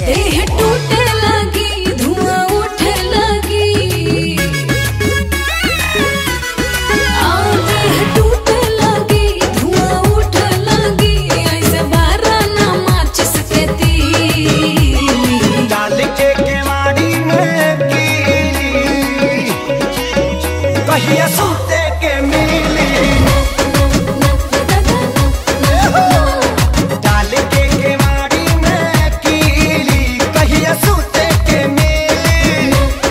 देह टूटे लगी, धुआं उठे लगी, देह टूटे लगी, धुआं उठे लगी, ऐसे बारा ना माचिस के तीली डाल के केवाड़ी में कीली कहिया सूते के मिली डाल के केवाड़ी में कीली कहिया सूते के मिली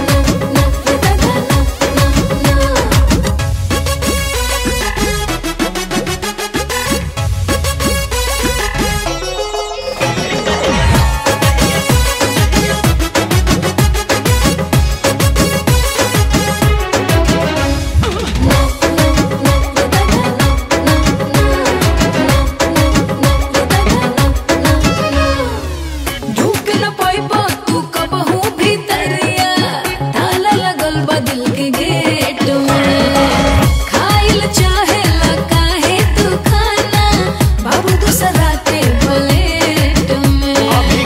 ढूक न पाइबो तू कबहू भीतरिया, ताला लगल बा दिल के गेट में, खाइल चाहेला काहे तू खाना, बाबू दूसरा के प्लेट में। अभी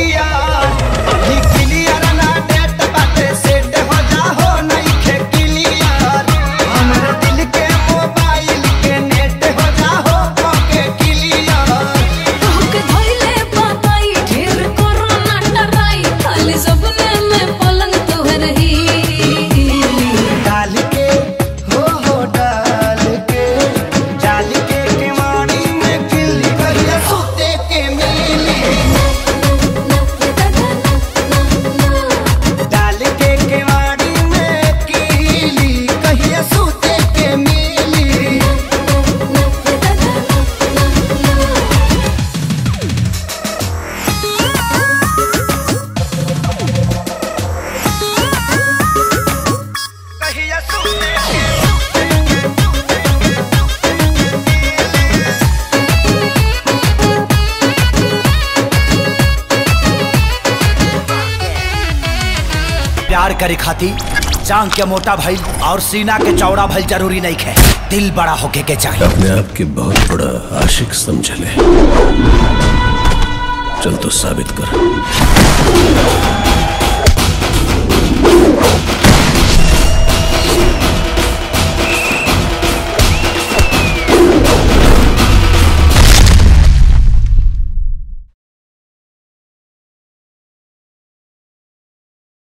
क्लियर ना डेट बाटे सेट हो जाहो नइखे क्लियर हमर दिल के मोबाइल के नेट हो जाहो ओके क्लियर तोहके धइले बाबाई ढेर कोरोना डराई, खाली सपने में पलंग तोहर हिली डाल के हो डाल के जाल के केवाड़ी में किल्ली कहिया सूते के मिली डाल के केवाड़ी में किल्ली कहिया सूते के मिली कहिया सूते के प्यार करे खाती जांग के मोटा भइल और सीना के चौड़ा भइल जरूरी नहीं है, दिल बड़ा होके के चाहिए। अपने आप के बहुत बड़ा आशिक समझ ले, चल तो साबित कर।